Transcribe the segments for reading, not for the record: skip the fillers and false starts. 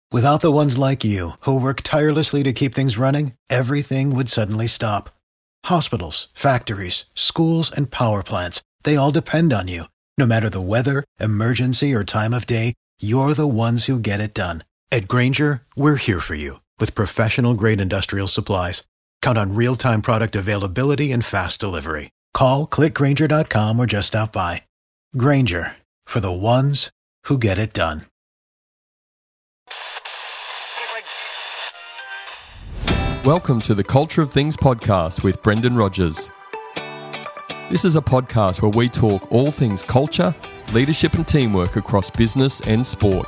Without the ones like you, who work tirelessly to keep things running, everything would suddenly stop. Hospitals, factories, schools, and power plants, they all depend on you. No matter the weather, emergency, or time of day, you're the ones who get it done. At Grainger, we're here for you with professional-grade industrial supplies. Count on real-time product availability and fast delivery. Call, click Grainger.com, or just stop by. Grainger, for the ones who get it done. Welcome to the Culture of Things podcast with Brendan Rogers. This is a podcast where we talk all things culture, leadership and teamwork across business and sport.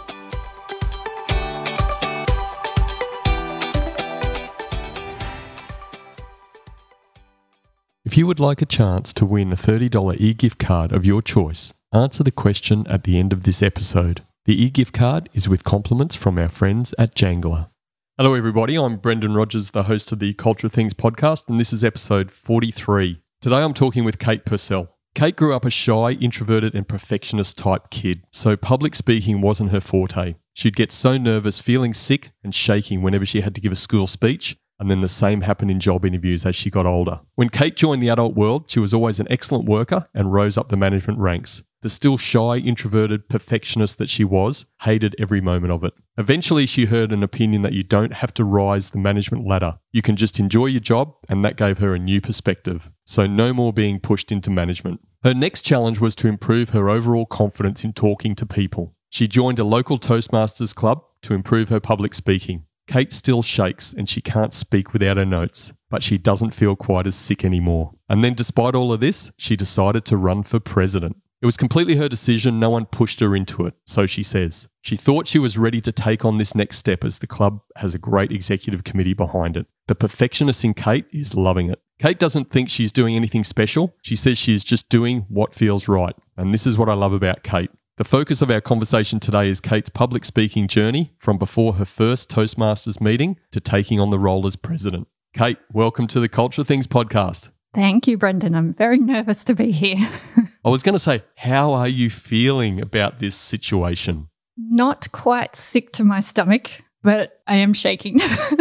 If you would like a chance to win a $30 e-gift card of your choice, answer the question at the end of this episode. The e-gift card is with compliments from our friends at Jangler. Hello everybody, I'm Brendan Rogers, the host of the Culture of Things podcast, and this is episode 43. Today I'm talking with Kate Purcell. Kate grew up a shy, introverted and perfectionist type kid, so public speaking wasn't her forte. She'd get so nervous, feeling sick and shaking whenever she had to give a school speech, and then the same happened in job interviews as she got older. When Kate joined the adult world, she was always an excellent worker and rose up the management ranks. The still shy, introverted perfectionist that she was hated every moment of it. Eventually, she heard an opinion that you don't have to rise the management ladder. You can just enjoy your job, and that gave her a new perspective. So no more being pushed into management. Her next challenge was to improve her overall confidence in talking to people. She joined a local Toastmasters club to improve her public speaking. Kate still shakes and she can't speak without her notes, but she doesn't feel quite as sick anymore. And then despite all of this, she decided to run for president. It was completely her decision, no one pushed her into it, so she says. She thought she was ready to take on this next step as the club has a great executive committee behind it. The perfectionist in Kate is loving it. Kate doesn't think she's doing anything special. She says she's just doing what feels right. And this is what I love about Kate. The focus of our conversation today is Kate's public speaking journey from before her first Toastmasters meeting to taking on the role as president. Kate, welcome to the Culture of Things podcast. Thank you, Brendan. I'm very nervous to be here. I was going to say, how are you feeling about this situation? Not quite sick to my stomach, but I am shaking.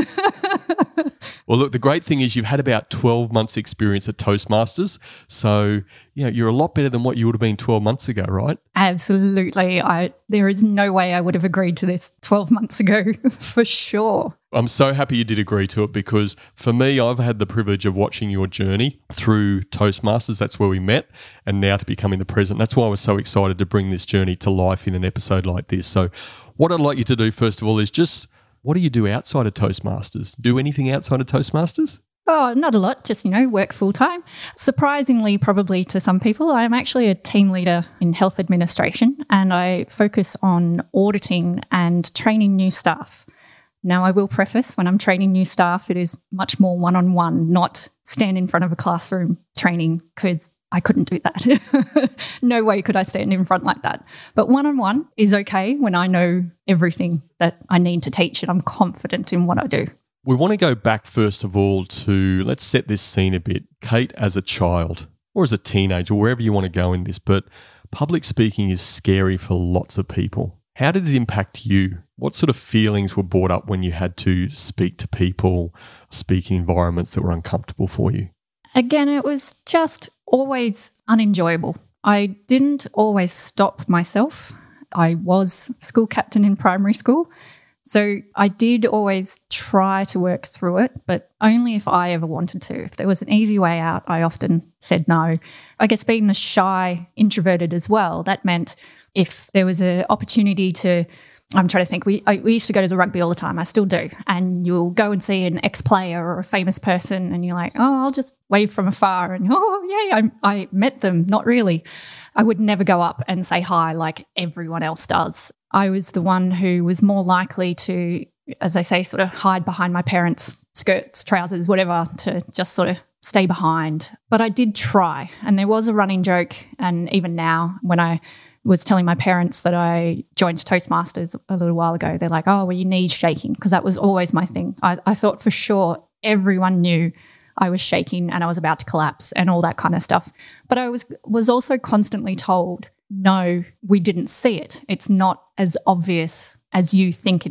Well, look, the great thing is you've had about 12 months experience at Toastmasters. So, you're a lot better than what you would have been 12 months ago, right? Absolutely. There is no way I would have agreed to this 12 months ago, for sure. I'm so happy you did agree to it because for me, I've had the privilege of watching your journey through Toastmasters. That's where we met, and now to becoming the president. That's why I was so excited to bring this journey to life in an episode like this. So what I'd like you to do, first of all, is just, what do you do outside of Toastmasters? Do anything outside of Toastmasters? Oh, not a lot, just, work full-time. Surprisingly, probably to some people, I'm actually a team leader in health administration, and I focus on auditing and training new staff. Now, I will preface, when I'm training new staff, it is much more one-on-one, not stand in front of a classroom training, because I couldn't do that. No way could I stand in front like that. But one-on-one is okay when I know everything that I need to teach and I'm confident in what I do. We want to go back, first of all, to, let's set this scene a bit. Kate as a child or as a teenager, wherever you want to go in this, but public speaking is scary for lots of people. How did it impact you? What sort of feelings were brought up when you had to speak to people, speak in environments that were uncomfortable for you? Again, it was just always unenjoyable. I didn't always stop myself. I was school captain in primary school, so I did always try to work through it, but only if I ever wanted to. If there was an easy way out, I often said no. I guess being the shy, introverted as well, that meant if there was an opportunity to, I'm trying to think, we used to go to the rugby all the time. I still do. And you'll go and see an ex-player or a famous person and you're like, oh, I'll just wave from afar and, oh, yeah, I met them. Not really. I would never go up and say hi like everyone else does. I was the one who was more likely to, as I say, sort of hide behind my parents' skirts, trousers, whatever, to just sort of stay behind. But I did try. And there was a running joke. And even now, when I was telling my parents that I joined Toastmasters a little while ago, they're like, oh, were your knees shaking? Because that was always my thing. I thought for sure everyone knew I was shaking and I was about to collapse and all that kind of stuff. But I was also constantly told, no, we didn't see it. It's not as obvious as you think it is.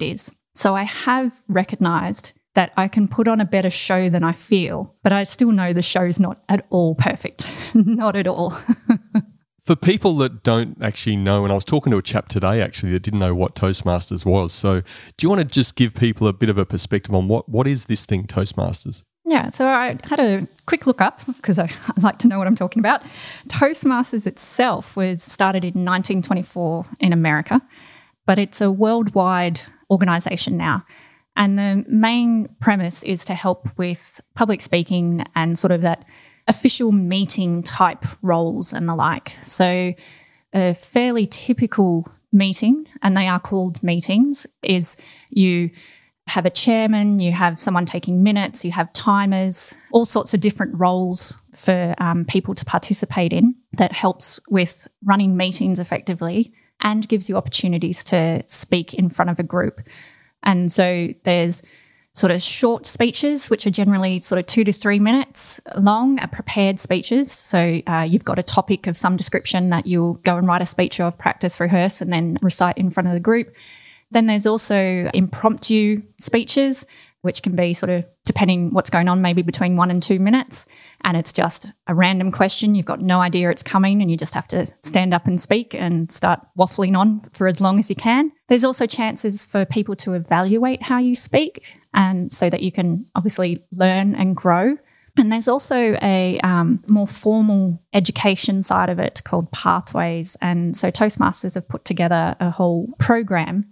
So I have recognised that I can put on a better show than I feel, but I still know the show's not at all perfect. Not at all. For people that don't actually know, and I was talking to a chap today actually that didn't know what Toastmasters was. So do you want to just give people a bit of a perspective on what is this thing, Toastmasters? Yeah, so I had a quick look up because I like to know what I'm talking about. Toastmasters itself was started in 1924 in America, but it's a worldwide organisation now. And the main premise is to help with public speaking and sort of that official meeting type roles and the like. So a fairly typical meeting, and they are called meetings, is you have a chairman, you have someone taking minutes, you have timers, all sorts of different roles for people to participate in that helps with running meetings effectively and gives you opportunities to speak in front of a group. And so there's sort of short speeches, which are generally sort of 2 to 3 minutes long, prepared speeches. So you've got a topic of some description that you'll go and write a speech of, practice, rehearse, and then recite in front of the group. Then there's also impromptu speeches, which can be sort of, depending what's going on, maybe between 1 and 2 minutes. And it's just a random question. You've got no idea it's coming and you just have to stand up and speak and start waffling on for as long as you can. There's also chances for people to evaluate how you speak, and so that you can obviously learn and grow. And there's also a more formal education side of it called Pathways. And so Toastmasters have put together a whole program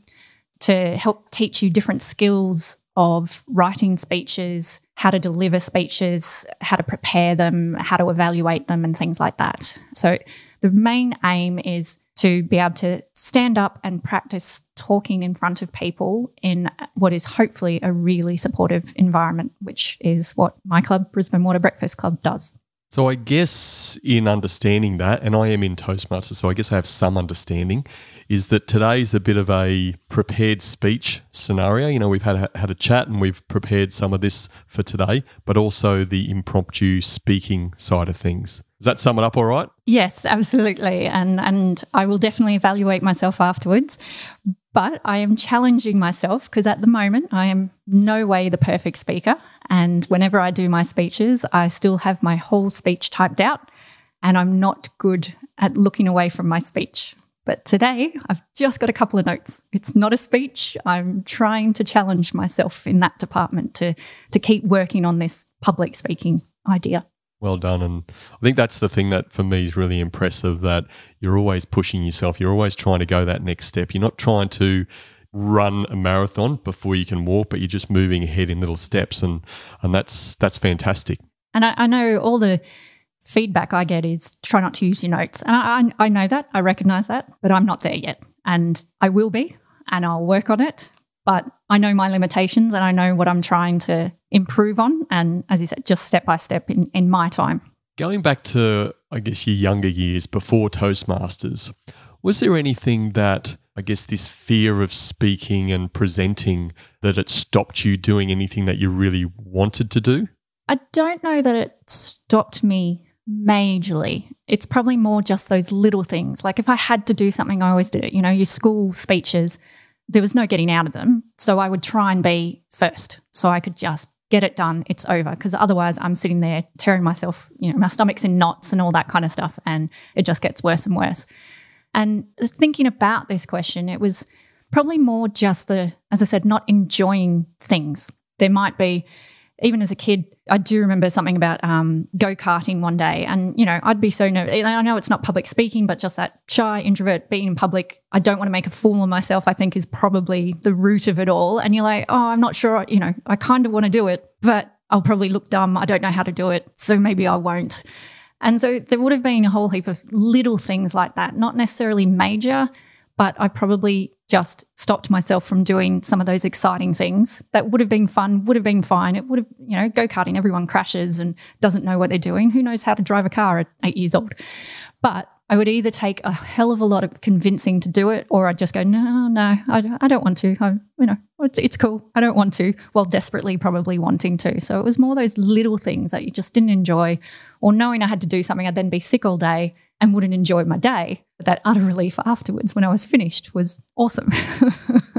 to help teach you different skills of writing speeches, how to deliver speeches, how to prepare them, how to evaluate them, and things like that. So the main aim is to be able to stand up and practice talking in front of people in what is hopefully a really supportive environment, which is what my club, Brisbane Water Breakfast Club, does. So I guess in understanding that, and I am in Toastmasters, so I guess I have some understanding, is that today's a bit of a prepared speech scenario. You know, we've had a chat and we've prepared some of this for today, but also the impromptu speaking side of things. Does that sum it up all right? Yes, absolutely. And I will definitely evaluate myself afterwards. But I am challenging myself because at the moment I am no way the perfect speaker. And whenever I do my speeches, I still have my whole speech typed out and I'm not good at looking away from my speech. But today I've just got a couple of notes. It's not a speech. I'm trying to challenge myself in that department to keep working on this public speaking idea. Well done. And I think that's the thing that for me is really impressive, that you're always pushing yourself. You're always trying to go that next step. You're not trying to run a marathon before you can walk, but you're just moving ahead in little steps. And that's fantastic. And I know all the feedback I get is try not to use your notes. And I know that. I recognise that. But I'm not there yet. And I will be. And I'll work on it. But I know my limitations and I know what I'm trying to improve on. And as you said, just step by step in my time. Going back to, I guess, your younger years before Toastmasters, was there anything that, I guess, this fear of speaking and presenting, that it stopped you doing anything that you really wanted to do? I don't know that it stopped me majorly. It's probably more just those little things. Like if I had to do something, I always did it. You know, your school speeches, there was no getting out of them. So I would try and be first so I could just get it done. It's over. Because otherwise I'm sitting there tearing myself, you know, my stomach's in knots and all that kind of stuff. And it just gets worse and worse. And thinking about this question, it was probably more just as I said, not enjoying things. There might be, even as a kid, I do remember something about go-karting one day. And, you know, I'd be so nervous. I know it's not public speaking, but just that shy introvert being in public, I don't want to make a fool of myself, I think is probably the root of it all. And you're like, oh, I'm not sure, you know, I kind of want to do it, but I'll probably look dumb. I don't know how to do it, so maybe I won't. And so there would have been a whole heap of little things like that, not necessarily major, but I probably just stopped myself from doing some of those exciting things that would have been fun, would have been fine. It would have, you know, go-karting, everyone crashes and doesn't know what they're doing. Who knows how to drive a car at 8 years old? But I would either take a hell of a lot of convincing to do it, or I'd just go, no, I don't want to. It's cool. I don't want to, while desperately probably wanting to. So it was more those little things that you just didn't enjoy, or knowing I had to do something, I'd then be sick all day and wouldn't enjoy my day. But that utter relief afterwards when I was finished was awesome.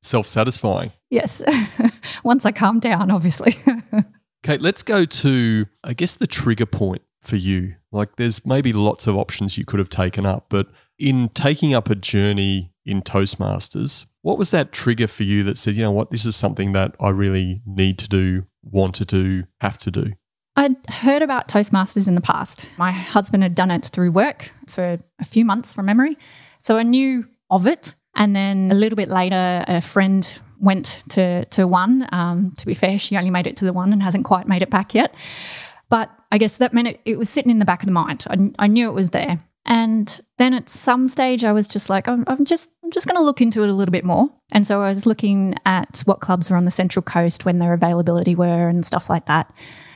self-satisfying. Yes. Once I calm down, obviously. Kate, let's go to, I guess, the trigger point for you. Like there's maybe lots of options you could have taken up, but in taking up a journey in Toastmasters, what was that trigger for you that said, you know what, this is something that I really need to do, want to do, have to do? I'd heard about Toastmasters in the past. My husband had done it through work for a few months from memory. So I knew of it. And then a little bit later, a friend went to one. To be fair, she only made it to the one and hasn't quite made it back yet. But I guess that meant it was sitting in the back of the mind. I knew it was there. And then at some stage I was just like, I'm just going to look into it a little bit more. And so I was looking at what clubs were on the Central Coast, when their availability were and stuff like that.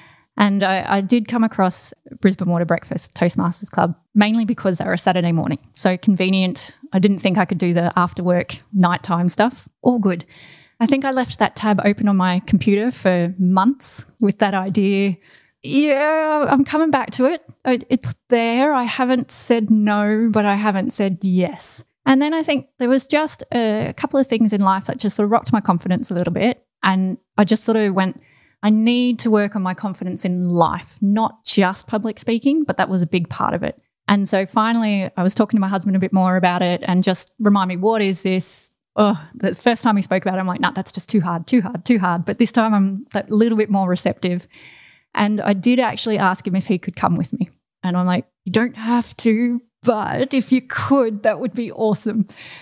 And I did come across Brisbane Water Breakfast Toastmasters Club, mainly because they were a Saturday morning. So convenient. I didn't think I could do the after work nighttime stuff. All good. I think I left that tab open on my computer for months with that idea. Yeah, I'm coming back to it. It's there. I haven't said no, but I haven't said yes. And then I think there was just a couple of things in life that just sort of rocked my confidence a little bit. And I just sort of went, I need to work on my confidence in life, not just public speaking, but that was a big part of it. And so finally I was talking to my husband a bit more about it and just remind me, what is this? Oh, the first time we spoke about it, I'm like, no, that's just too hard. But this time I'm that little bit more receptive. And I did actually ask him if he could come with me. And I'm like, you don't have to, but if you could, that would be awesome.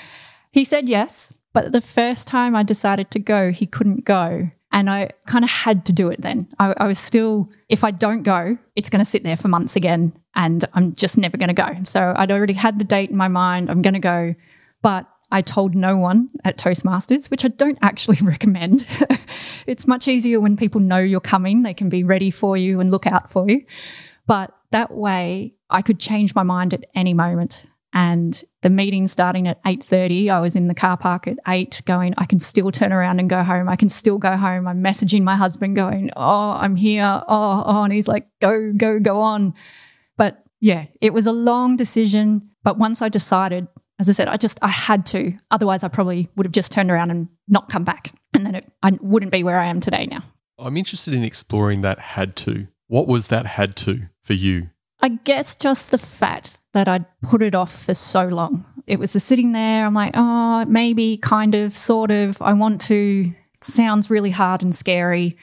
He said yes, but the first time I decided to go, he couldn't go. And I kind of had to do it then. I was still, if I don't go, it's going to sit there for months again and I'm just never going to go. So I'd already had the date in my mind, I'm going to go. But I told no one at Toastmasters, which I don't actually recommend. It's much easier when people know you're coming. They can be ready for you and look out for you. But that way I could change my mind at any moment. And the meeting starting at 8:30, I was in the car park at 8 going, I can still turn around and go home. I can still go home. I'm messaging my husband going, oh, I'm here. Oh, and he's like, go on. But yeah, it was a long decision. But once I decided, as I said, I had to. Otherwise, I probably would have just turned around and not come back. And then I wouldn't be where I am today now. I'm interested in exploring that had to. What was that had to for you? I guess just the fact that I'd put it off for so long. It was just sitting there. I'm like, oh, maybe, kind of, sort of. I want to. It sounds really hard and scary.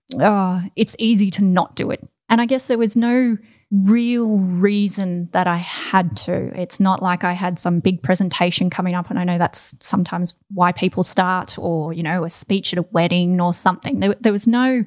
Oh, it's easy to not do it. And I guess there was no real reason that I had to. It's not like I had some big presentation coming up, and I know that's sometimes why people start, or, you know, a speech at a wedding or something. There was no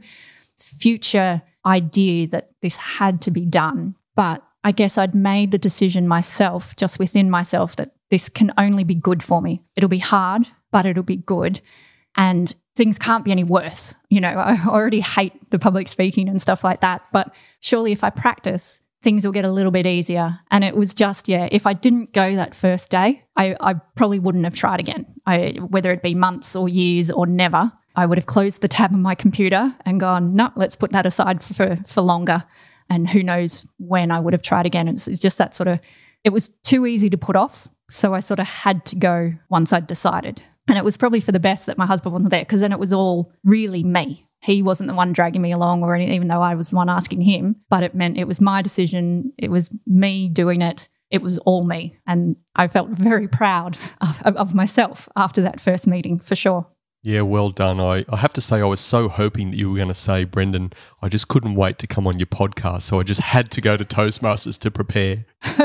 future idea that this had to be done. But I guess I'd made the decision myself, just within myself, that this can only be good for me. It'll be hard, but it'll be good. And things can't be any worse. You know, I already hate the public speaking and stuff like that. But surely if I practice, things will get a little bit easier. And it was just, if I didn't go that first day, I probably wouldn't have tried again. Whether it be months or years or never, I would have closed the tab on my computer and gone, no, let's put that aside for longer. And who knows when I would have tried again. It's just that sort of, it was too easy to put off. So I sort of had to go once I'd decided. And it was probably for the best that my husband wasn't there, because then it was all really me. He wasn't the one dragging me along or anything, even though I was the one asking him. But it meant it was my decision. It was me doing it. It was all me. And I felt very proud of myself after that first meeting, for sure. Yeah, well done. I have to say I was so hoping that you were going to say, Brendan, I just couldn't wait to come on your podcast, so I just had to go to Toastmasters to prepare.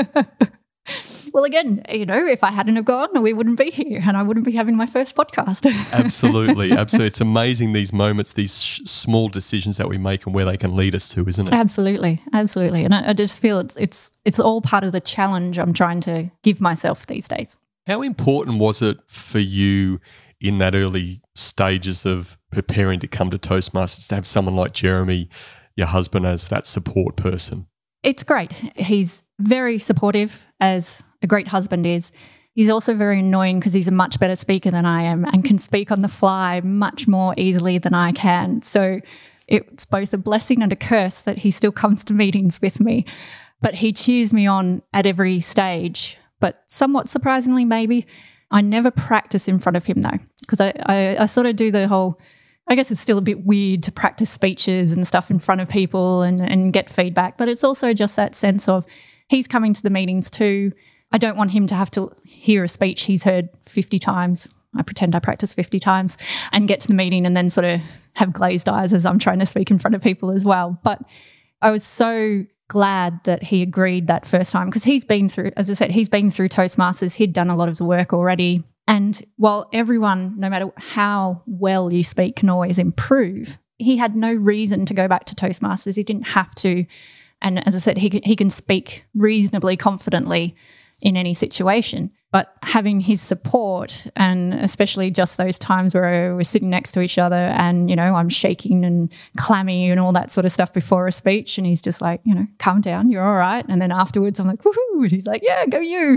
Well, again, you know, if I hadn't have gone, we wouldn't be here and I wouldn't be having my first podcast. Absolutely. It's amazing, these moments, these small decisions that we make and where they can lead us to, isn't it? Absolutely. And I just feel it's all part of the challenge I'm trying to give myself these days. How important was it for you in that early stages of preparing to come to Toastmasters to have someone like Jeremy, your husband, as that support person? It's great. He's very supportive, as a great husband is. He's also very annoying because he's a much better speaker than I am and can speak on the fly much more easily than I can. So it's both a blessing and a curse that he still comes to meetings with me. But he cheers me on at every stage. But somewhat surprisingly, maybe, I never practice in front of him though, because I sort of do the whole, I guess it's still a bit weird to practice speeches and stuff in front of people and get feedback, but it's also just that sense of he's coming to the meetings too. I don't want him to have to hear a speech he's heard 50 times. I pretend I practice 50 times and get to the meeting and then sort of have glazed eyes as I'm trying to speak in front of people as well. But I was so glad that he agreed that first time, because he's been through, as I said, he's been through Toastmasters. He'd done a lot of the work already. And while everyone, no matter how well you speak, can always improve, he had no reason to go back to Toastmasters. He didn't have to. And as I said, he can speak reasonably confidently in any situation. But having his support, and especially just those times where we're sitting next to each other and, you know, I'm shaking and clammy and all that sort of stuff before a speech, and he's just like, you know, calm down, you're all right. And then afterwards I'm like, woohoo, and he's like, yeah, go you.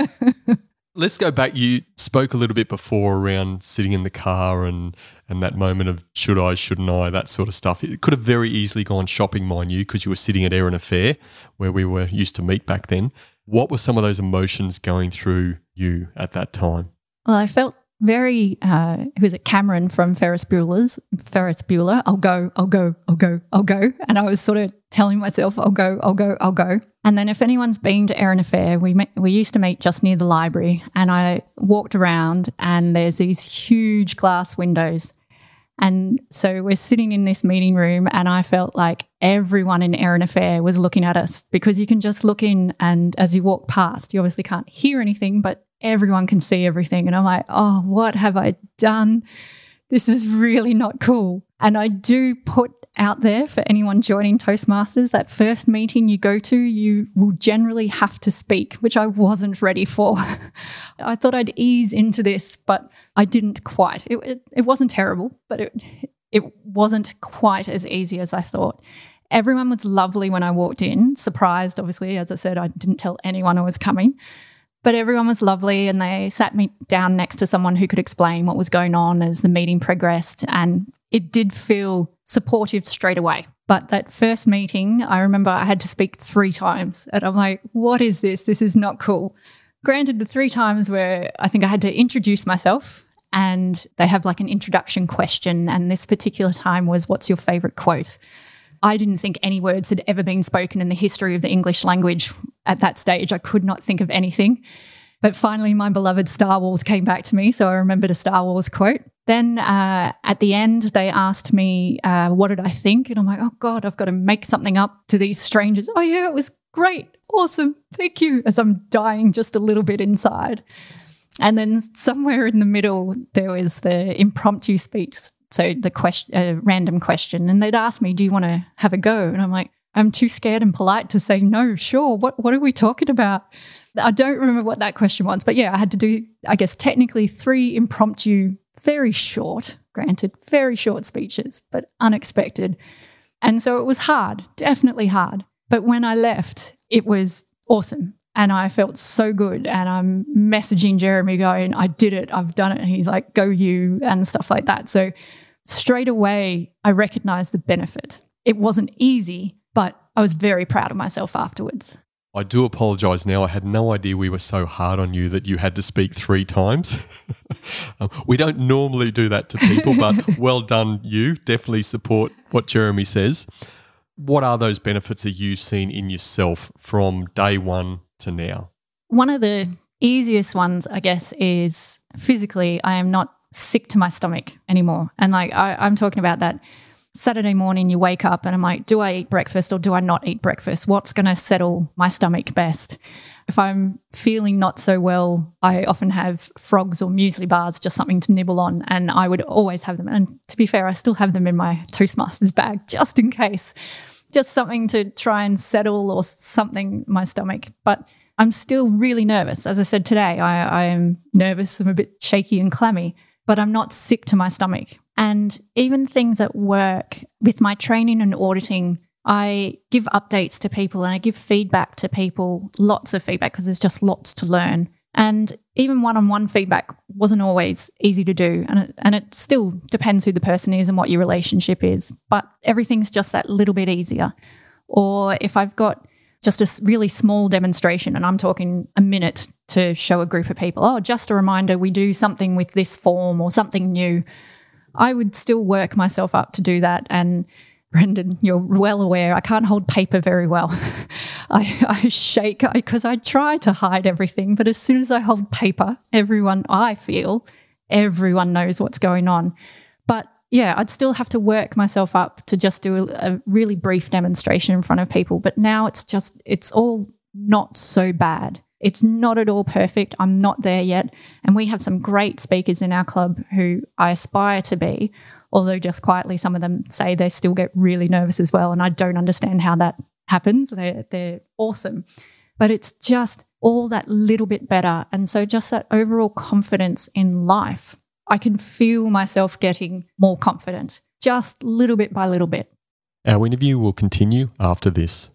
Let's go back. You spoke a little bit before around sitting in the car and that moment of should I, shouldn't I, that sort of stuff. It could have very easily gone shopping, mind you, because you were sitting at Erina Fair where we were used to meet back then. What were some of those emotions going through you at that time? Well, I felt very, who is it, Cameron from Ferris Bueller, I'll go. And I was sort of telling myself, I'll go. And then if anyone's been to Erina Fair, we used to meet just near the library, and I walked around and there's these huge glass windows. And so we're sitting in this meeting room and I felt like everyone in Erina Fair was looking at us, because you can just look in and as you walk past, you obviously can't hear anything, but everyone can see everything. And I'm like, oh, what have I done? This is really not cool. And I do put out there for anyone joining Toastmasters, that first meeting you go to, you will generally have to speak, which I wasn't ready for. I thought I'd ease into this, but I didn't quite. It wasn't terrible, but it wasn't quite as easy as I thought. Everyone was lovely when I walked in, surprised, obviously. As I said, I didn't tell anyone I was coming. But everyone was lovely, and they sat me down next to someone who could explain what was going on as the meeting progressed, and it did feel supportive straight away. But that first meeting, I remember I had to speak 3 times, and I'm like, what is this? This is not cool. Granted, the 3 times where I think I had to introduce myself, and they have like an introduction question, and this particular time was, what's your favourite quote? I didn't think any words had ever been spoken in the history of the English language at that stage. I could not think of anything. But finally, my beloved Star Wars came back to me, so I remembered a Star Wars quote. Then at the end, they asked me, what did I think? And I'm like, oh, God, I've got to make something up to these strangers. Oh, yeah, it was great. Awesome. Thank you. As I'm dying just a little bit inside. And then somewhere in the middle, there was the impromptu speech. So the random question. And they'd ask me, do you want to have a go? And I'm like, I'm too scared and polite to say no, sure. What are we talking about? I don't remember what that question was. But yeah, I had to do, I guess, technically 3 impromptu, very short, granted, very short speeches, but unexpected. And so it was hard, definitely hard. But when I left, it was awesome. And I felt so good. And I'm messaging Jeremy going, I did it, I've done it. And he's like, go you, and stuff like that. So straight away, I recognized the benefit. It wasn't easy, but I was very proud of myself afterwards. I do apologise now. I had no idea we were so hard on you that you had to speak 3 times. We don't normally do that to people, but well done you. Definitely support what Jeremy says. What are those benefits that you've seen in yourself from day one to now? One of the easiest ones, I guess, is physically I am not sick to my stomach anymore. And like I'm talking about that Saturday morning you wake up and I'm like, do I eat breakfast or do I not eat breakfast? What's going to settle my stomach best? If I'm feeling not so well, I often have frogs or muesli bars, just something to nibble on, and I would always have them. And to be fair, I still have them in my Toastmasters bag just in case, just something to try and settle or something my stomach. But I'm still really nervous. As I said today, I am nervous. I'm a bit shaky and clammy, but I'm not sick to my stomach. And even things at work with my training and auditing, I give updates to people and I give feedback to people, lots of feedback, because there's just lots to learn. And even one-on-one feedback wasn't always easy to do. And it still depends who the person is and what your relationship is. But everything's just that little bit easier. Or if I've got just a really small demonstration, and I'm talking a minute to show a group of people, oh, just a reminder, we do something with this form or something new, I would still work myself up to do that. And Brendan, you're well aware, I can't hold paper very well. I shake because I try to hide everything, but as soon as I hold paper, everyone knows what's going on. But yeah, I'd still have to work myself up to just do a really brief demonstration in front of people. But now it's all not so bad. It's not at all perfect. I'm not there yet. And we have some great speakers in our club who I aspire to be, although just quietly some of them say they still get really nervous as well. And I don't understand how that happens. They're awesome. But it's just all that little bit better. And so just that overall confidence in life, I can feel myself getting more confident, just little bit by little bit. Our interview will continue after this.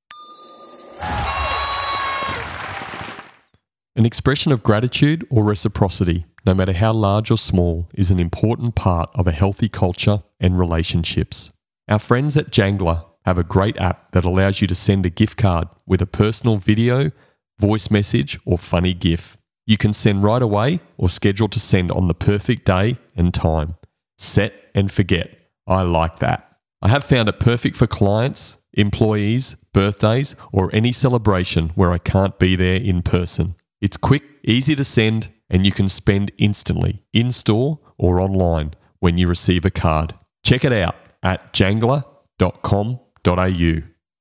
An expression of gratitude or reciprocity, no matter how large or small, is an important part of a healthy culture and relationships. Our friends at Jangler have a great app that allows you to send a gift card with a personal video, voice message, or funny GIF. You can send right away or schedule to send on the perfect day and time. Set and forget. I like that. I have found it perfect for clients, employees, birthdays, or any celebration where I can't be there in person. It's quick, easy to send, and you can spend instantly, in-store or online, when you receive a card. Check it out at jangler.com.au.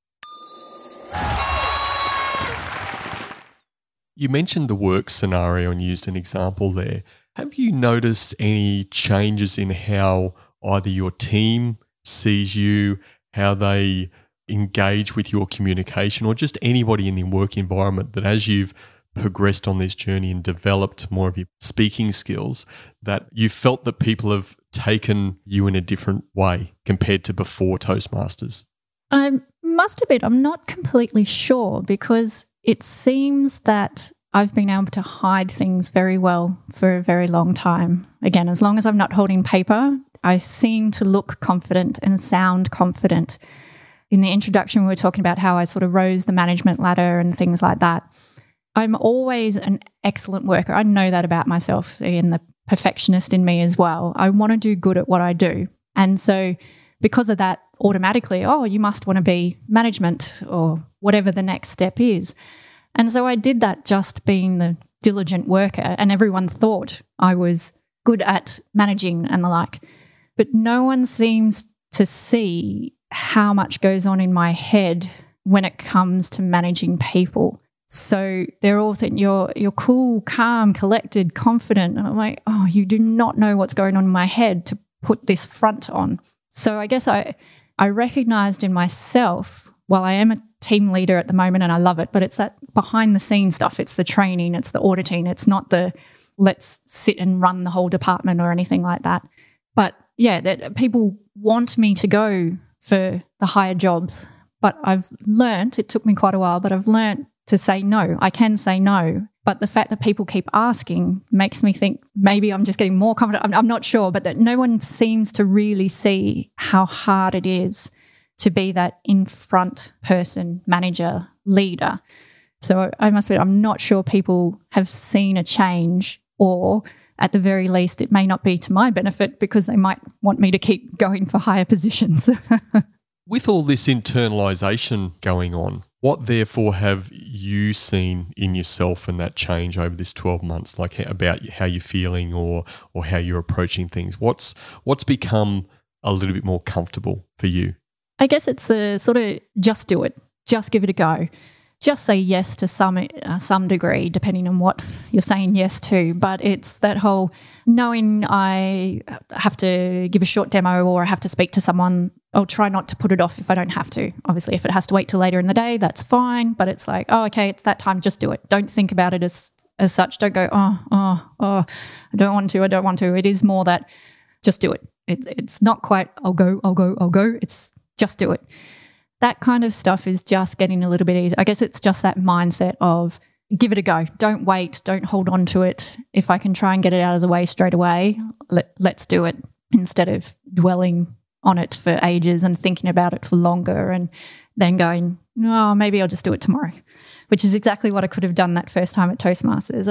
You mentioned the work scenario and used an example there. Have you noticed any changes in how either your team sees you, how they engage with your communication, or just anybody in the work environment that as you've progressed on this journey and developed more of your speaking skills, that you felt that people have taken you in a different way compared to before Toastmasters? I must admit, I'm not completely sure, because it seems that I've been able to hide things very well for a very long time. Again, as long as I'm not holding paper, I seem to look confident and sound confident. In the introduction, we were talking about how I sort of rose the management ladder and things like that. I'm always an excellent worker. I know that about myself, and the perfectionist in me as well. I want to do good at what I do. And so because of that, automatically, oh, you must want to be management or whatever the next step is. And so I did that, just being the diligent worker, and everyone thought I was good at managing and the like. But no one seems to see how much goes on in my head when it comes to managing people. So they're all saying, you're cool, calm, collected, confident. And I'm like, oh, you do not know what's going on in my head to put this front on. So I guess I recognized in myself, while I am a team leader at the moment and I love it, but it's that behind the scenes stuff. It's the training, it's the auditing. It's not the let's sit and run the whole department or anything like that. But yeah, that people want me to go for the higher jobs. But I've learnt, it took me quite a while, but I've learnt to say no. I can say no. But the fact that people keep asking makes me think maybe I'm just getting more confident. I'm not sure, but that no one seems to really see how hard it is to be that in front person, manager, leader. So I must admit, I'm not sure people have seen a change, or at the very least, it may not be to my benefit, because they might want me to keep going for higher positions. With all this internalisation going on, what therefore have you seen in yourself and that change over this 12 months, like about how you're feeling or how you're approaching things? What's become a little bit more comfortable for you? I guess it's the sort of just do it, just give it a go. Just say yes to some degree, depending on what you're saying yes to. But it's that whole knowing I have to give a short demo or I have to speak to someone, I'll try not to put it off if I don't have to. Obviously, if it has to wait till later in the day, that's fine. But it's like, oh, okay, it's that time, just do it. Don't think about it as such. Don't go, I don't want to. It is more that just do it. It's not quite, I'll go. It's just do it. That kind of stuff is just getting a little bit easier. I guess it's just that mindset of give it a go. Don't wait. Don't hold on to it. If I can try and get it out of the way straight away, let's do it, instead of dwelling on it for ages and thinking about it for longer and then going, no, maybe I'll just do it tomorrow, which is exactly what I could have done that first time at Toastmasters.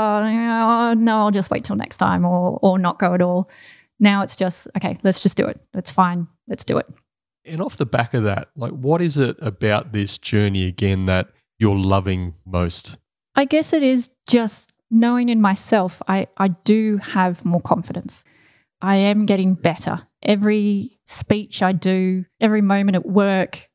No, I'll just wait till next time or not go at all. Now it's just, okay, let's just do it. It's fine. Let's do it. And off the back of that, like, what is it about this journey again that you're loving most? I guess it is just knowing in myself, I do have more confidence. I am getting better. Every speech I do, every moment at work,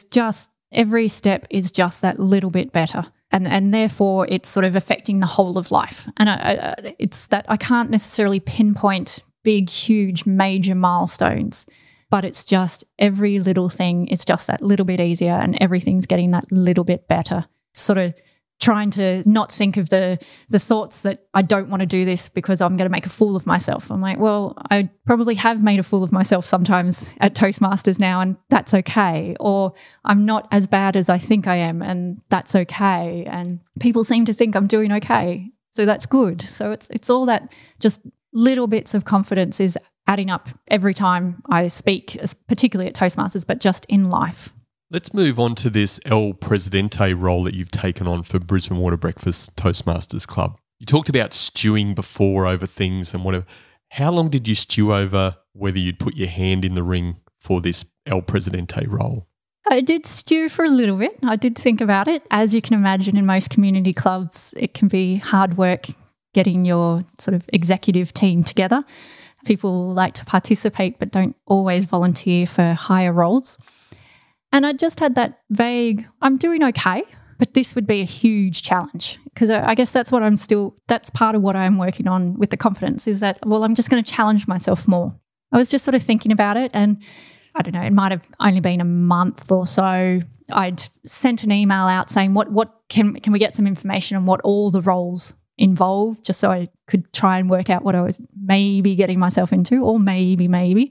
every step is just that little bit better. And therefore it's sort of affecting the whole of life. And it's that I can't necessarily pinpoint big, huge, major milestones, but it's just every little thing is just that little bit easier and everything's getting that little bit better. Sort of trying to not think of the thoughts that I don't want to do this because I'm going to make a fool of myself. I'm like, well, I probably have made a fool of myself sometimes at Toastmasters now, and that's okay. Or I'm not as bad as I think I am, and that's okay. And people seem to think I'm doing okay, so that's good. So it's all that just little bits of confidence is adding up every time I speak, particularly at Toastmasters, but just in life. Let's move on to this El Presidente role that you've taken on for Brisbane Water Breakfast Toastmasters Club. You talked about stewing before over things and whatever. How long did you stew over whether you'd put your hand in the ring for this El Presidente role? I did stew for a little bit. I did think about it. As you can imagine, in most community clubs, it can be hard work getting your sort of executive team together. People like to participate but don't always volunteer for higher roles. And I just had that vague, I'm doing okay, but this would be a huge challenge because I guess that's part of what I'm working on with the confidence is that, well, I'm just going to challenge myself more. I was just sort of thinking about it and I don't know, it might have only been a month or so. I'd sent an email out saying what can we get some information on what all the roles involve just so I could try and work out what I was maybe getting myself into or maybe.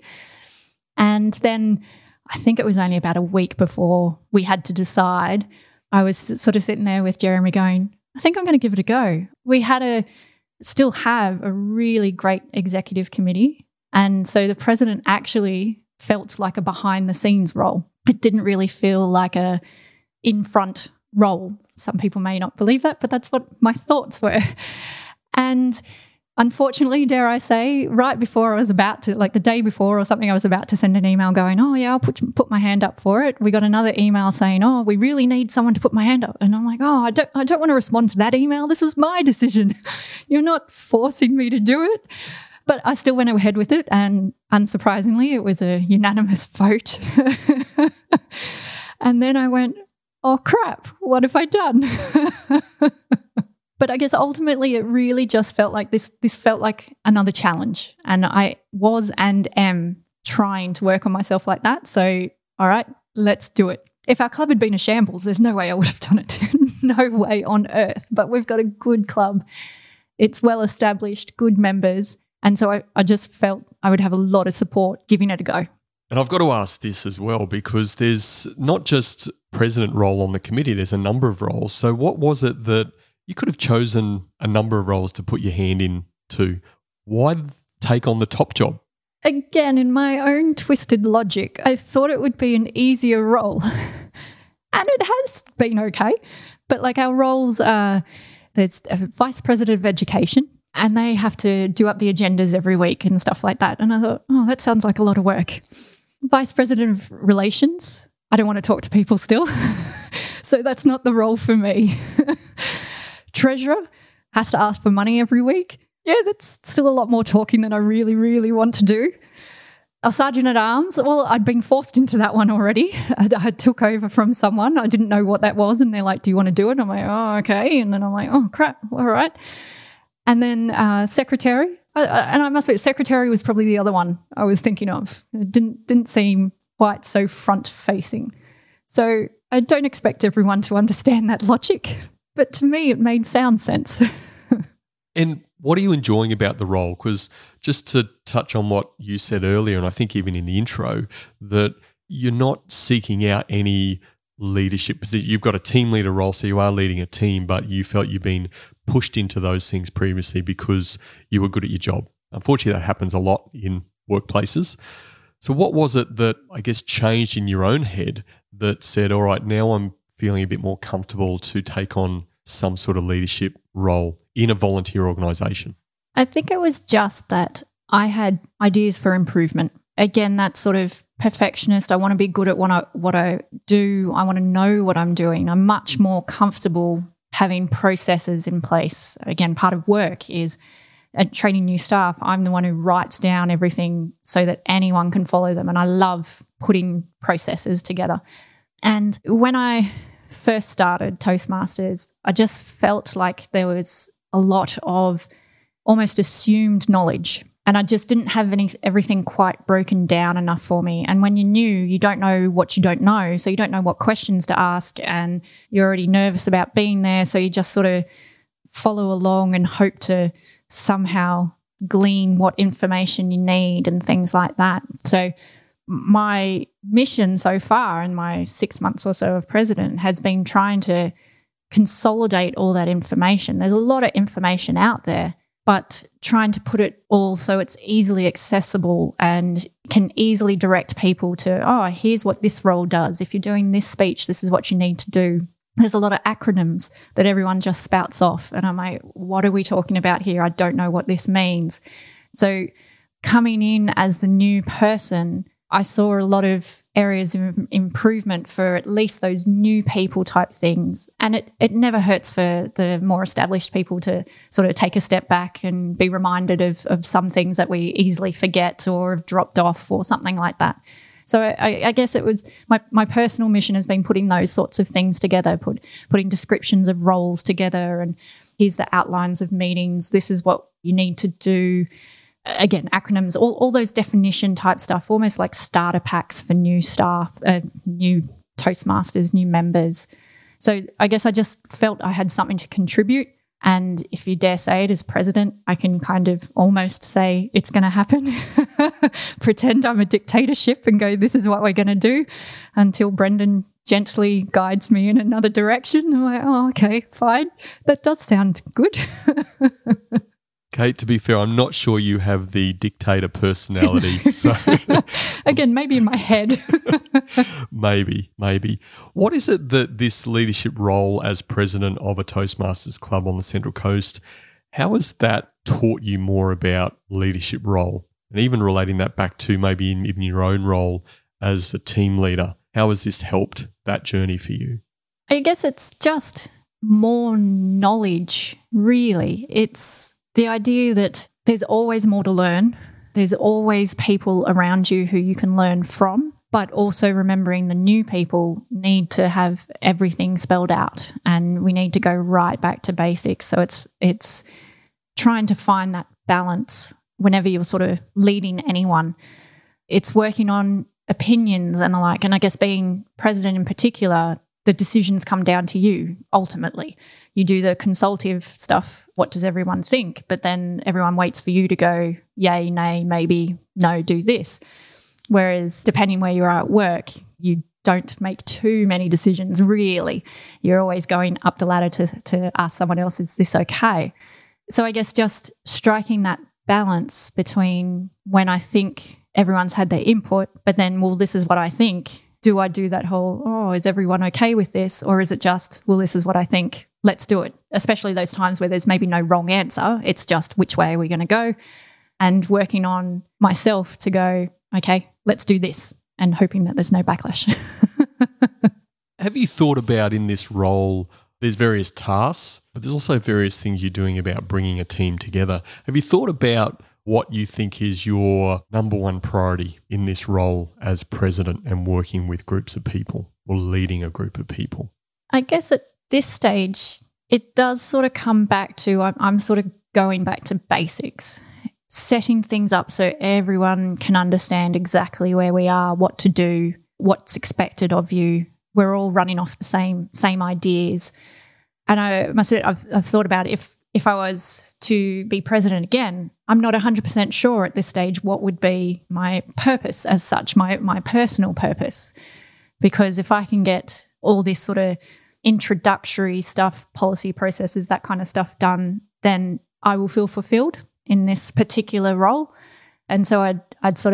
And then I think it was only about a week before we had to decide. I was sort of sitting there with Jeremy going, I think I'm going to give it a go. We still have a really great executive committee. And so the president actually felt like a behind the scenes role. It didn't really feel like a in front role. Some people may not believe that, but that's what my thoughts were. And unfortunately, dare I say, right before I was about to, like the day before or something, I was about to send an email going, oh yeah, I'll put my hand up for it. We got another email saying, oh, we really need someone to put my hand up. And I'm like, oh, I don't want to respond to that email. This was my decision. You're not forcing me to do it. But I still went ahead with it. And unsurprisingly, it was a unanimous vote. And then I went, oh crap, what have I done? But I guess ultimately it really just felt like this felt like another challenge. And I was and am trying to work on myself like that. So, all right, let's do it. If our club had been a shambles, there's no way I would have done it. No way on earth. But we've got a good club. It's well established, good members. And so I just felt I would have a lot of support giving it a go. And I've got to ask this as well, because there's not just president role on the committee, there's a number of roles. So what was it that you could have chosen a number of roles to put your hand into? Why take on the top job? Again, in my own twisted logic, I thought it would be an easier role. And it has been okay. But like our roles are, there's a vice president of education, and they have to do up the agendas every week and stuff like that. And I thought, oh, that sounds like a lot of work. Vice president of relations, I don't want to talk to people still. So that's not the role for me. Treasurer, has to ask for money every week. Yeah, that's still a lot more talking than I really, really want to do. A sergeant at arms, well, I'd been forced into that one already. I took over from someone. I didn't know what that was. And they're like, do you want to do it? I'm like, oh, okay. And then I'm like, oh, crap. All right. And then secretary. And I must admit, secretary was probably the other one I was thinking of. It didn't seem quite so front-facing. So I don't expect everyone to understand that logic. But to me, it made sound sense. And what are you enjoying about the role? Because just to touch on what you said earlier, and I think even in the intro, that you're not seeking out any leadership position. You've got a team leader role, so you are leading a team, but you felt you've been pushed into those things previously because you were good at your job. Unfortunately, that happens a lot in workplaces. So what was it that, I guess, changed in your own head that said, all right, now I'm feeling a bit more comfortable to take on some sort of leadership role in a volunteer organisation? I think it was just that I had ideas for improvement. Again, that sort of perfectionist. I want to be good at what I do. I want to know what I'm doing. I'm much more comfortable having processes in place. Again, part of work is training new staff. I'm the one who writes down everything so that anyone can follow them. And I love putting processes together. And when I first started Toastmasters, I just felt like there was a lot of almost assumed knowledge. And I just didn't have everything quite broken down enough for me. And when you're new, you don't know what you don't know. So you don't know what questions to ask, and you're already nervous about being there. So you just sort of follow along and hope to somehow glean what information you need and things like that. So my mission so far in my 6 months or so of president has been trying to consolidate all that information. There's a lot of information out there, but trying to put it all so it's easily accessible and can easily direct people to, oh, here's what this role does. If you're doing this speech, this is what you need to do. There's a lot of acronyms that everyone just spouts off. And I'm like, what are we talking about here? I don't know what this means. So coming in as the new person, I saw a lot of areas of improvement for at least those new people type things. And it never hurts for the more established people to sort of take a step back and be reminded of some things that we easily forget or have dropped off or something like that. So I guess it was my personal mission has been putting those sorts of things together, putting descriptions of roles together, and here's the outlines of meetings. This is what you need to do. Again, acronyms, all those definition type stuff, almost like starter packs for new staff, new Toastmasters, new members. So I guess I just felt I had something to contribute. And if you dare say it as president, I can kind of almost say it's going to happen, pretend I'm a dictatorship and go, this is what we're going to do, until Brendan gently guides me in another direction. I'm like, oh, okay, fine. That does sound good. Kate, to be fair, I'm not sure you have the dictator personality. So again, maybe in my head. Maybe. What is it that this leadership role as president of a Toastmasters club on the Central Coast, how has that taught you more about leadership role? And even relating that back to maybe in your own role as a team leader, how has this helped that journey for you? I guess it's just more knowledge, really. It's the idea that there's always more to learn. There's always people around you who you can learn from, but also remembering the new people need to have everything spelled out, and we need to go right back to basics. So it's trying to find that balance whenever you're sort of leading anyone. It's working on opinions and the like. And I guess being president in particular, the decisions come down to you ultimately. You do the consultative stuff, what does everyone think? But then everyone waits for you to go, yay, nay, maybe, no, do this. Whereas depending where you are at work, you don't make too many decisions really. You're always going up the ladder to ask someone else, is this okay? So I guess just striking that balance between when I think everyone's had their input, but then, well, this is what I think. Do I do that whole, oh, is everyone okay with this? Or is it just, well, this is what I think, let's do it. Especially those times where there's maybe no wrong answer. It's just which way are we going to go? And working on myself to go, okay, let's do this, and hoping that there's no backlash. Have you thought about in this role, there's various tasks, but there's also various things you're doing about bringing a team together. Have you thought about what you think is your number one priority in this role as president and working with groups of people or leading a group of people? I guess at this stage, it does sort of come back to, I'm sort of going back to basics, setting things up so everyone can understand exactly where we are, what to do, what's expected of you. We're all running off the same ideas. And I must admit, I've thought about it. If I was to be president again, I'm not 100% sure at this stage what would be my purpose as such, my personal purpose. Because if I can get all this sort of introductory stuff, policy processes, that kind of stuff done, then I will feel fulfilled in this particular role. And so I'd sort of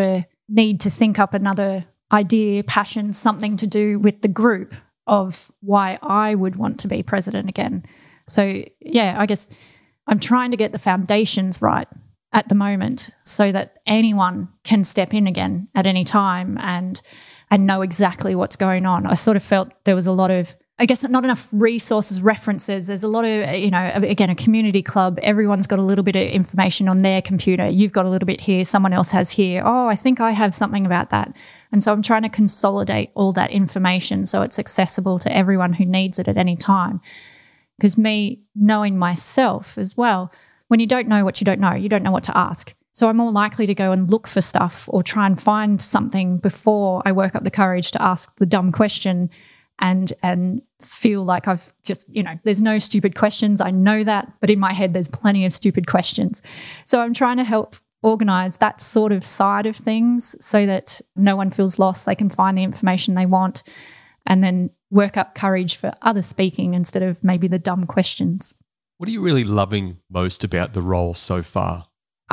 need to think up another idea, passion, something to do with the group of why I would want to be president again. So, yeah, I guess I'm trying to get the foundations right at the moment so that anyone can step in again at any time and know exactly what's going on. I sort of felt there was a lot of, I guess, not enough resources, references. There's a lot of, again, a community club. Everyone's got a little bit of information on their computer. You've got a little bit here. Someone else has here. Oh, I think I have something about that. And so I'm trying to consolidate all that information so it's accessible to everyone who needs it at any time. Because me knowing myself as well, when you don't know what you don't know what to ask. So I'm more likely to go and look for stuff or try and find something before I work up the courage to ask the dumb question and feel like I've just, there's no stupid questions. I know that, but in my head there's plenty of stupid questions. So I'm trying to help organise that sort of side of things so that no one feels lost. They can find the information they want and then work up courage for other speaking instead of maybe the dumb questions. What are you really loving most about the role so far?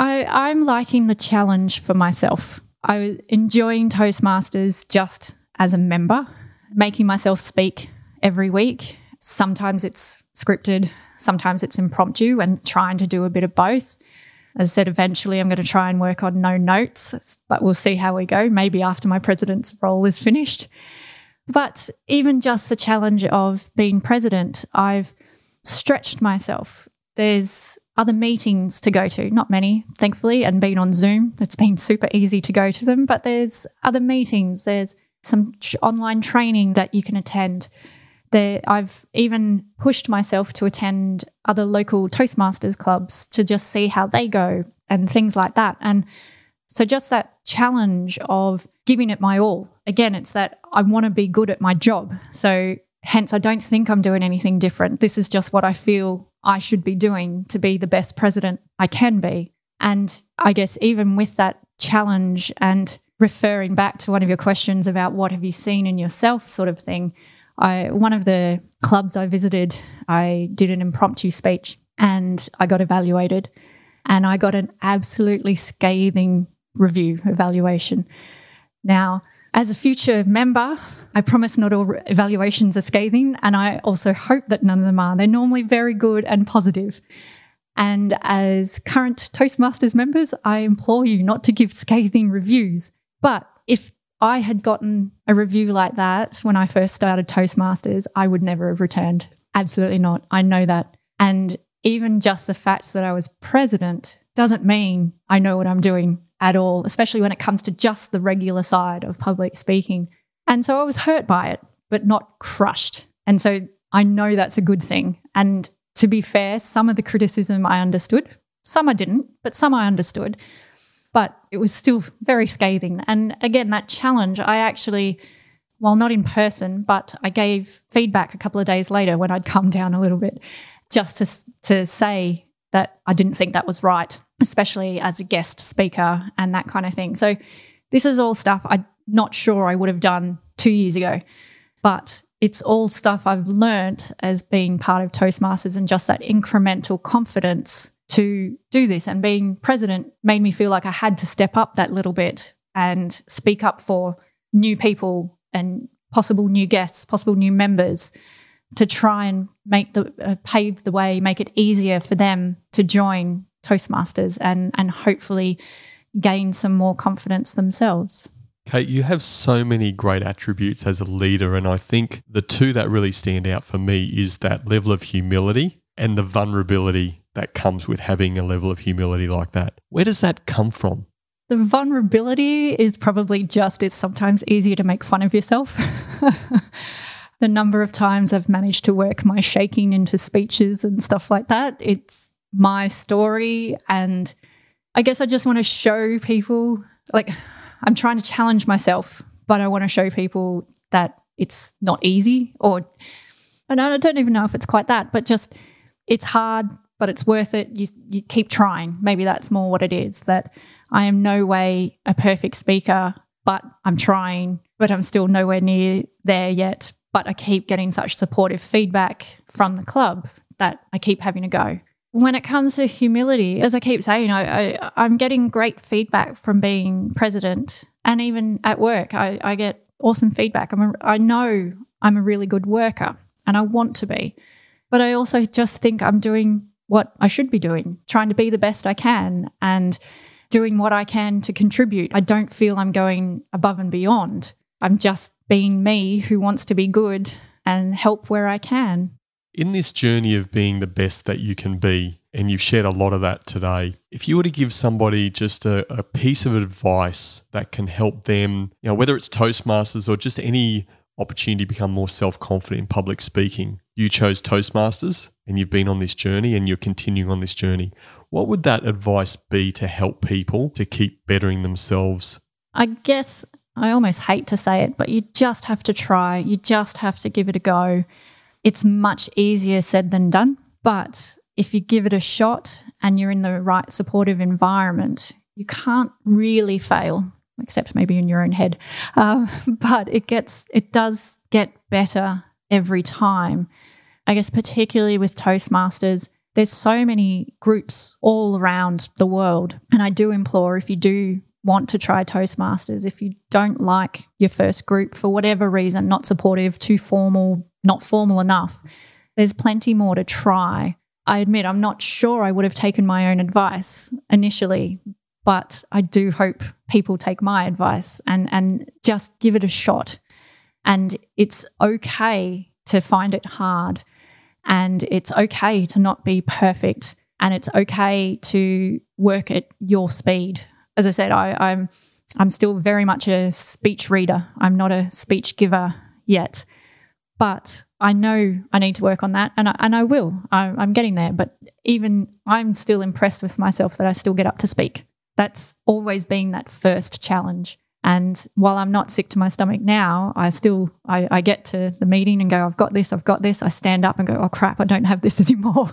I'm liking the challenge for myself. I was enjoying Toastmasters just as a member, making myself speak every week. Sometimes it's scripted, sometimes it's impromptu, and trying to do a bit of both. As I said, eventually I'm going to try and work on no notes, but we'll see how we go, maybe after my president's role is finished. But even just the challenge of being president, I've stretched myself. There's other meetings to go to, not many, thankfully, and being on Zoom, it's been super easy to go to them, but there's other meetings, there's some online training that you can attend. I've even pushed myself to attend other local Toastmasters clubs to just see how they go and things like that. And so just that challenge of giving it my all. Again, it's that I want to be good at my job. So hence, I don't think I'm doing anything different. This is just what I feel I should be doing to be the best president I can be. And I guess even with that challenge and referring back to one of your questions about what have you seen in yourself sort of thing, one of the clubs I visited, I did an impromptu speech and I got evaluated and I got an absolutely scathing evaluation. Now, as a future member, I promise not all evaluations are scathing, and I also hope that none of them are. They're normally very good and positive. And as current Toastmasters members, I implore you not to give scathing reviews. But if I had gotten a review like that when I first started Toastmasters, I would never have returned. Absolutely not. I know that. And even just the fact that I was president doesn't mean I know what I'm doing at all, especially when it comes to just the regular side of public speaking. And so I was hurt by it, but not crushed. And so I know that's a good thing. And to be fair, some of the criticism I understood, some I didn't, but some I understood. But it was still very scathing. And again, that challenge, I actually, while not in person, but I gave feedback a couple of days later when I'd come down a little bit, just to say that I didn't think that was right, especially as a guest speaker and that kind of thing. So this is all stuff I'm not sure I would have done 2 years ago, but it's all stuff I've learnt as being part of Toastmasters and just that incremental confidence to do this. And being president made me feel like I had to step up that little bit and speak up for new people and possible new guests, possible new members, to try and make pave the way, make it easier for them to join Toastmasters and hopefully gain some more confidence themselves. Kate, you have so many great attributes as a leader, and I think the two that really stand out for me is that level of humility and the vulnerability that comes with having a level of humility like that. Where does that come from? The vulnerability is probably just it's sometimes easier to make fun of yourself. The number of times I've managed to work my shaking into speeches and stuff like that, it's my story. And I guess I just want to show people, like, I'm trying to challenge myself, but I want to show people that it's not easy, and I don't even know if it's quite that, but just it's hard, but it's worth it. You keep trying. Maybe that's more what it is, that I am no way a perfect speaker, but I'm trying, but I'm still nowhere near there yet. But I keep getting such supportive feedback from the club that I keep having to go. When it comes to humility, as I keep saying, I'm getting great feedback from being president And even at work, I get awesome feedback. I know I'm a really good worker and I want to be, but I also just think I'm doing what I should be doing, trying to be the best I can and doing what I can to contribute. I don't feel I'm going above and beyond. I'm just being me who wants to be good and help where I can. In this journey of being the best that you can be, and you've shared a lot of that today, if you were to give somebody just a piece of advice that can help them, whether it's Toastmasters or just any opportunity to become more self-confident in public speaking, you chose Toastmasters and you've been on this journey and you're continuing on this journey. What would that advice be to help people to keep bettering themselves? I guess I almost hate to say it, but you just have to try. You just have to give it a go. It's much easier said than done, but if you give it a shot and you're in the right supportive environment, you can't really fail, except maybe in your own head. But it does get better every time. I guess particularly with Toastmasters, there's so many groups all around the world. And I do implore, if you do want to try Toastmasters, if you don't like your first group for whatever reason, not supportive, too formal, not formal enough, there's plenty more to try. I admit I'm not sure I would have taken my own advice initially, but I do hope people take my advice and just give it a shot. And it's okay to find it hard, and it's okay to not be perfect, and it's okay to work at your speed. As I said, I'm still very much a speech reader. I'm not a speech giver yet, but I know I need to work on that, and I will. I'm getting there, but even I'm still impressed with myself that I still get up to speak. That's always been that first challenge. And while I'm not sick to my stomach now, I get to the meeting and go, I've got this. I stand up and go, oh crap, I don't have this anymore.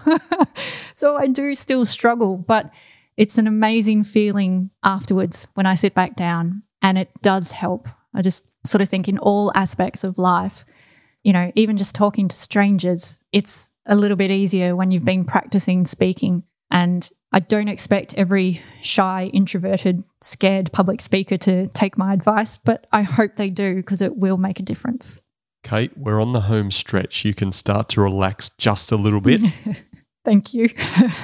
So I do still struggle, but it's an amazing feeling afterwards when I sit back down, and it does help. I just sort of think in all aspects of life, even just talking to strangers, it's a little bit easier when you've been practicing speaking. And I don't expect every shy, introverted, scared public speaker to take my advice, but I hope they do, because it will make a difference. Kate, we're on the home stretch. You can start to relax just a little bit. Thank you.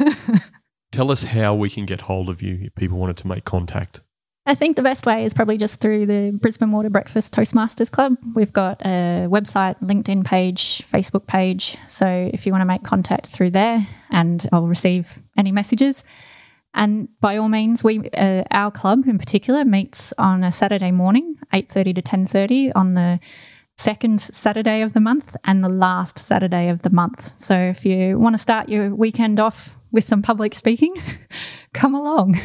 Tell us how we can get hold of you if people wanted to make contact. I think the best way is probably just through the Brisbane Water Breakfast Toastmasters Club. We've got a website, LinkedIn page, Facebook page. So if you want to make contact through there, and I'll receive any messages. And by all means, our club in particular meets on a Saturday morning, 8:30 to 10:30 on the second Saturday of the month and the last Saturday of the month. So if you want to start your weekend off with some public speaking, come along.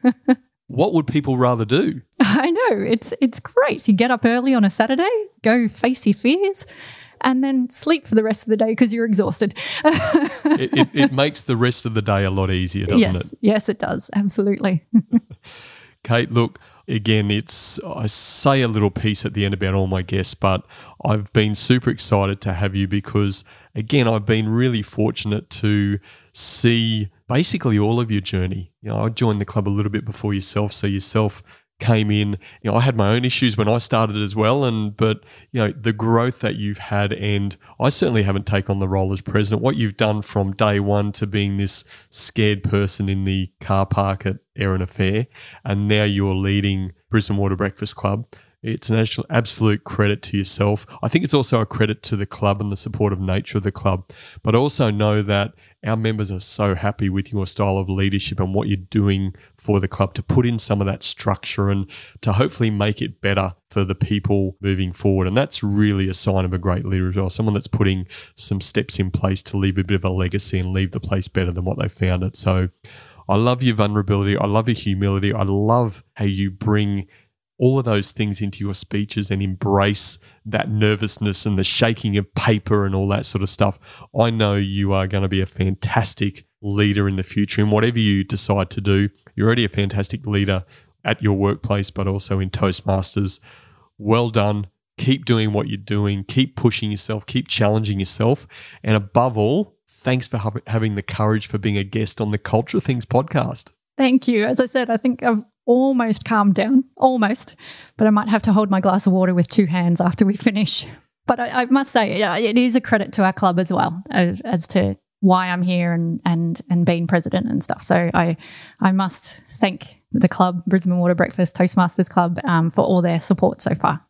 What would people rather do? I know, it's great. You get up early on a Saturday, go face your fears, and then sleep for the rest of the day because you're exhausted. It makes the rest of the day a lot easier, doesn't it? Yes, it does. Absolutely. Kate, look, again, I say a little piece at the end about all my guests, but I've been super excited to have you because, again, I've been really fortunate to see basically all of your journey. I joined the club a little bit before yourself, so yourself came in. I had my own issues when I started as well, but the growth that you've had, and I certainly haven't taken on the role as president. What you've done from day one to being this scared person in the car park at Erina Fair, and now you're leading Brisbane Water Breakfast Club. It's an absolute credit to yourself. I think it's also a credit to the club and the supportive nature of the club. But I also know that our members are so happy with your style of leadership and what you're doing for the club to put in some of that structure and to hopefully make it better for the people moving forward. And that's really a sign of a great leader as well, someone that's putting some steps in place to leave a bit of a legacy and leave the place better than what they found it. So I love your vulnerability. I love your humility. I love how you bring all of those things into your speeches and embrace that nervousness and the shaking of paper and all that sort of stuff. I know you are going to be a fantastic leader in the future. And whatever you decide to do, you're already a fantastic leader at your workplace, but also in Toastmasters. Well done. Keep doing what you're doing. Keep pushing yourself. Keep challenging yourself. And above all, thanks for having the courage for being a guest on the Culture Things podcast. Thank you. As I said, I think I've almost calmed down, almost, but I might have to hold my glass of water with 2 hands after we finish. But I must say, it is a credit to our club as well as to why I'm here and being president and stuff. So I must thank the club, Brisbane Water Breakfast Toastmasters Club, for all their support so far.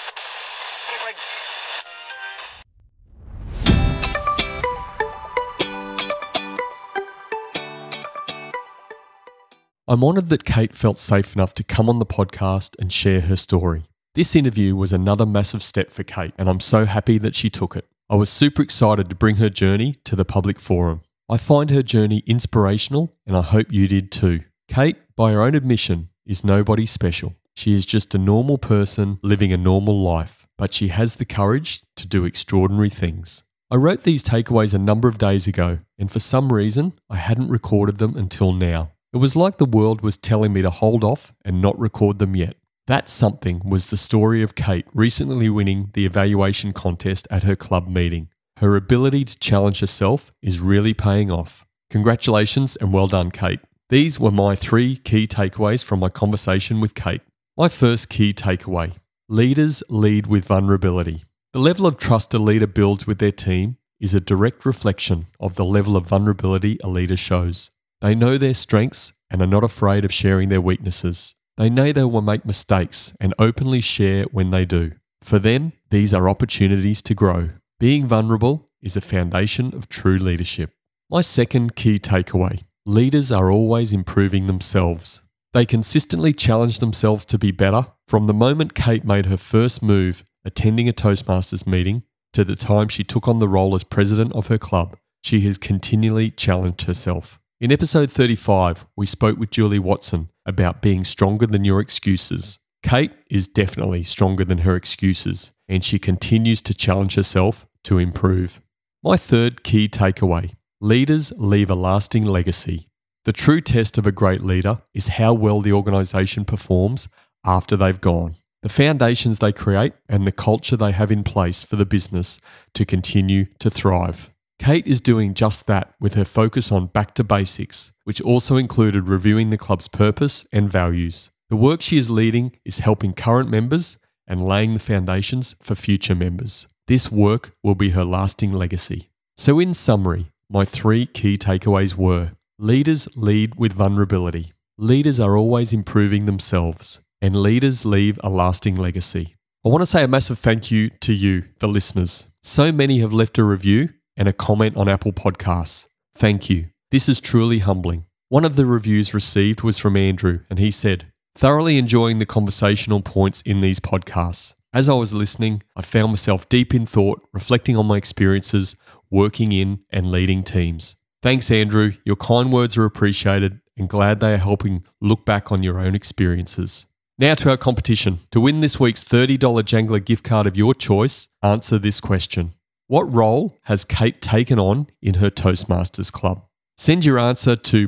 I'm honoured that Kate felt safe enough to come on the podcast and share her story. This interview was another massive step for Kate, and I'm so happy that she took it. I was super excited to bring her journey to the public forum. I find her journey inspirational, and I hope you did too. Kate, by her own admission, is nobody special. She is just a normal person living a normal life, but she has the courage to do extraordinary things. I wrote these takeaways a number of days ago, and for some reason, I hadn't recorded them until now. It was like the world was telling me to hold off and not record them yet. That something was the story of Kate recently winning the evaluation contest at her club meeting. Her ability to challenge herself is really paying off. Congratulations and well done, Kate. These were my 3 key takeaways from my conversation with Kate. My first key takeaway: leaders lead with vulnerability. The level of trust a leader builds with their team is a direct reflection of the level of vulnerability a leader shows. They know their strengths and are not afraid of sharing their weaknesses. They know they will make mistakes and openly share when they do. For them, these are opportunities to grow. Being vulnerable is a foundation of true leadership. My second key takeaway: leaders are always improving themselves. They consistently challenge themselves to be better. From the moment Kate made her first move attending a Toastmasters meeting to the time she took on the role as president of her club, she has continually challenged herself. In episode 35, we spoke with Julie Watson about being stronger than your excuses. Kate is definitely stronger than her excuses, and she continues to challenge herself to improve. My third key takeaway: leaders leave a lasting legacy. The true test of a great leader is how well the organisation performs after they've gone. The foundations they create and the culture they have in place for the business to continue to thrive. Kate is doing just that with her focus on back to basics, which also included reviewing the club's purpose and values. The work she is leading is helping current members and laying the foundations for future members. This work will be her lasting legacy. So in summary, my 3 key takeaways were: leaders lead with vulnerability. Leaders are always improving themselves, and leaders leave a lasting legacy. I want to say a massive thank you to you, the listeners. So many have left a review and a comment on Apple Podcasts. Thank you. This is truly humbling. One of the reviews received was from Andrew, and he said, "Thoroughly enjoying the conversational points in these podcasts. As I was listening, I found myself deep in thought, reflecting on my experiences, working in and leading teams." Thanks, Andrew. Your kind words are appreciated, and glad they are helping look back on your own experiences. Now to our competition. To win this week's $30 Jangler gift card of your choice, answer this question: what role has Kate taken on in her Toastmasters Club? Send your answer to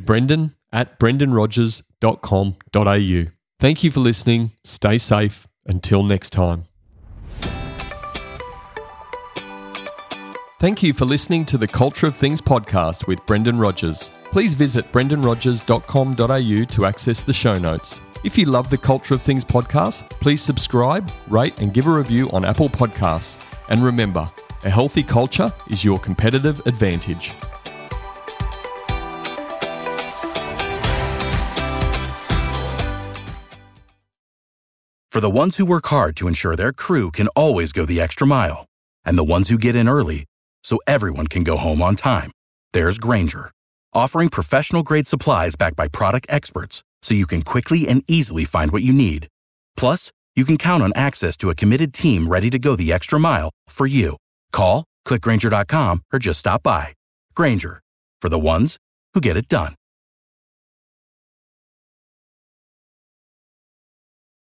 brendan@brendanrogers.com.au. Thank you for listening. Stay safe. Until next time. Thank you for listening to the Culture of Things podcast with Brendan Rogers. Please visit brendanrogers.com.au to access the show notes. If you love the Culture of Things podcast, please subscribe, rate and give a review on Apple Podcasts. And remember, a healthy culture is your competitive advantage. For the ones who work hard to ensure their crew can always go the extra mile, and the ones who get in early so everyone can go home on time, there's Grainger, offering professional-grade supplies backed by product experts so you can quickly and easily find what you need. Plus, you can count on access to a committed team ready to go the extra mile for you. Call, click Grainger.com, or just stop by. Grainger, for the ones who get it done.